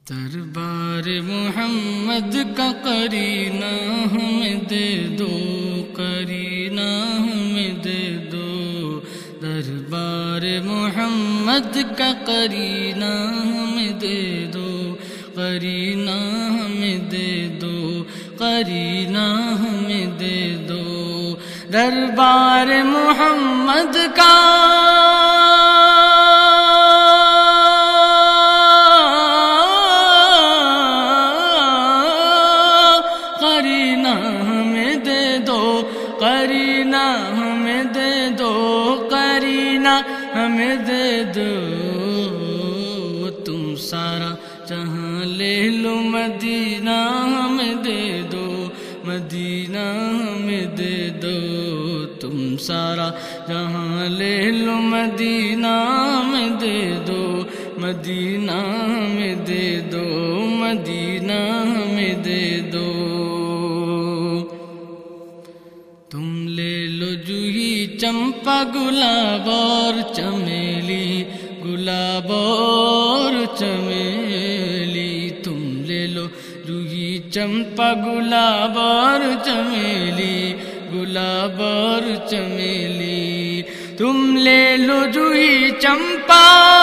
دربار محمد کا قرینہ ہمیں دے دو، قرینہ ہمیں دے دو، دربار محمد کا قرینہ ہمیں دے دو، قرینہ ہمیں دے دو، قرینہ ہمیں دے دو، دربار محمد کا قرینہ ہمیں دے دو، قرینہ ہمیں دے دو، قرینہ ہمیں دے دو، تم سارا جہاں لے لو مدینہ ہمیں دے دو، مدینہ ہمیں دے دو، تم سارا جہاں لے لو مدینہ ہمیں دے دو، مدینہ ہمیں دے دو، مدینہ ہمیں دے دو، تم لے لو جوہی چمپا گلاب اور چمیلی، گلاب اور چمیلی، تم لے لو جوہی چمپا گلاب اور چمیلی، گلاب اور چمیلی، تم لے لو جوہی چمپا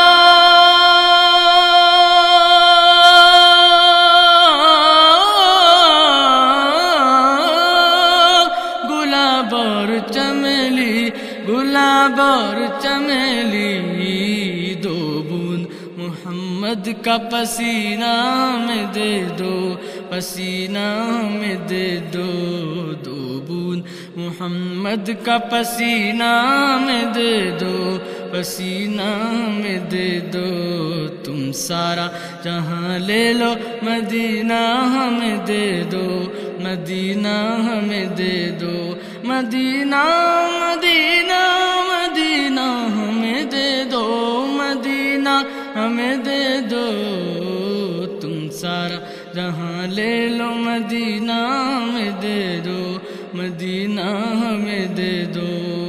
گلاب اور چمیلی، گلاب اور چمیلی، دو بوند محمد کا پسینہ میں دے دو، پسینہ میں دے دو، دو بوند محمد کا پسینہ میں دے دو، پسینہ میں دے دو، تم سارا جہاں لے لو مدینہ ہمیں دے دو، مدینہ ہمیں دے دو، مدینہ مدینہ مدینہ ہمیں دے دو، مدینہ ہمیں دے دو، تم سارا جہاں لے لو مدینہ ہمیں دے دو، مدینہ ہمیں دے دو،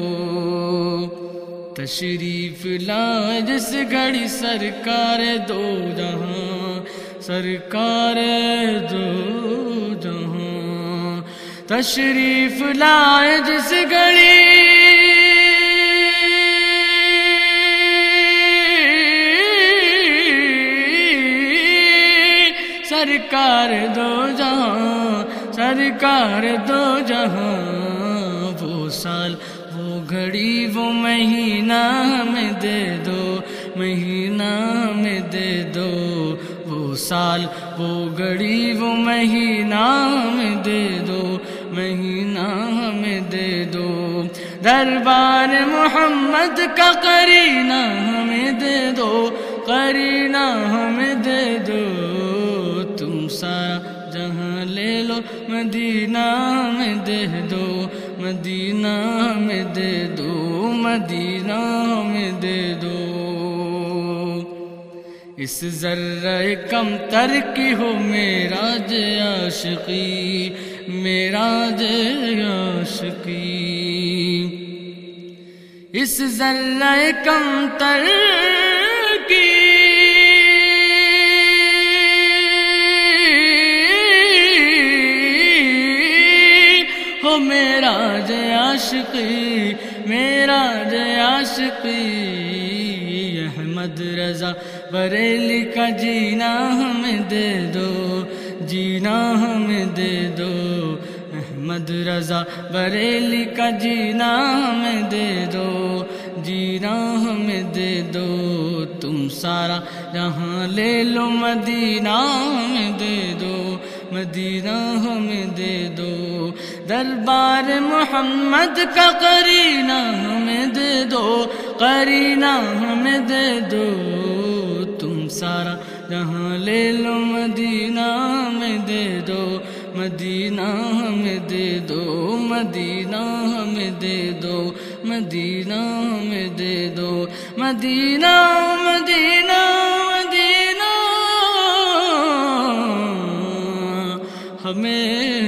تشریف لائے جس گھڑی سرکار دو جہاں، سرکار دو جہاں، تشریف لائے جس گھڑی سرکار دو جہاں، سرکار دو جہاں، وہ سال وہ گھڑی وہ مہینہ ہمیں دے دو، مہینہ ہمیں دے دو، وہ سال وہ گھڑی وہ مہینہ ہمیں دے دو، مہینہ ہمیں دے دو، دربار محمد کا قرینہ ہمیں دے دو، قرینہ ہمیں دے دو، تم سارا جہاں لے لو مدینہ ہمیں دے دو، مدینہ ہمیں دے دو، مدینہ ہمیں دے دو، اس ذرہ کم تر کی ہو معراج عاشقی، معراج عاشقی، اس ذرہ کم تر کی ہو معراج عاشقی، معراج عاشقی، احمد رضا بریلی کا جینا ہمیں دے دو، جینا ہمیں دے دو، احمد رضا بریلی کا جینا ہمیں دے دو، جینا ہمیں دے دو، تم سارا جہاں لے لو مدینہ ہمیں دے دو، مدینہ ہمیں دے دو، دربار محمد کا قرینہ ہمیں دے دو، قرینہ ہمیں دے دو، تم سارا جہاں لے لو مدینہ ہمیں دے دو، مدینہ ہمیں دے دو، مدینہ ہمیں دے دو، مدینہ ہمیں دے دو، مدینہ مدینہ مدینہ ہمیں